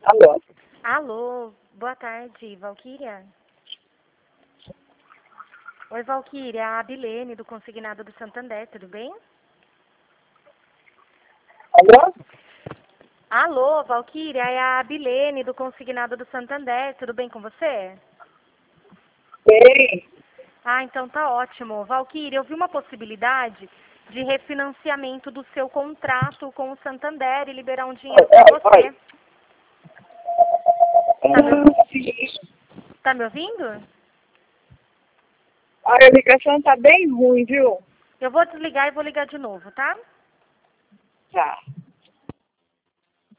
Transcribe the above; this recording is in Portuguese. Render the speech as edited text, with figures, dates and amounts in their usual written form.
Alô? Alô, boa tarde, Valquíria. Oi, Valquíria, a Abilene do Consignado do Santander, tudo bem? Alô? Alô, Valquíria, é a Abilene do Consignado do Santander, tudo bem com você? Bem, Ah, então tá ótimo. Valquíria, eu vi uma possibilidade de refinanciamento do seu contrato com o Santander e liberar um dinheiro para você. Tá me, sim. tá me ouvindo? Olha, a ligação tá bem ruim, viu? Eu vou desligar e vou ligar de novo, tá? Tá.